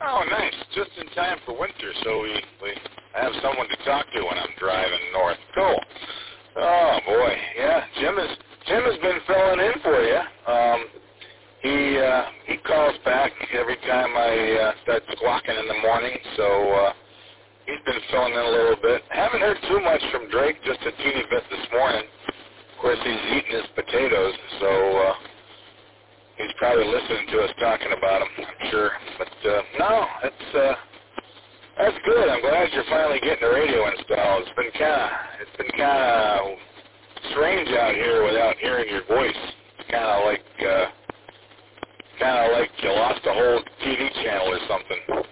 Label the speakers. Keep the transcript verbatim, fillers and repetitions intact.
Speaker 1: Oh, nice. Just in time for winter, so we, we have someone to talk to when I'm driving north. Cool. Oh, boy. Yeah, Jim is Jim has been filling in for you. Um, he uh, he calls back every time I uh, start squawking in the morning, so uh, he's been filling in a little bit. Haven't heard too much from Drake, just a teeny bit this morning. Of course, he's eating his potatoes, so uh, he's probably listening to us talking about them, I'm sure. But uh, no, it's uh, that's good. I'm glad you're finally getting the radio installed. It's been kind of it's been kind of strange out here without hearing your voice. It's kind of like uh, kind of like you lost a whole T V channel or something.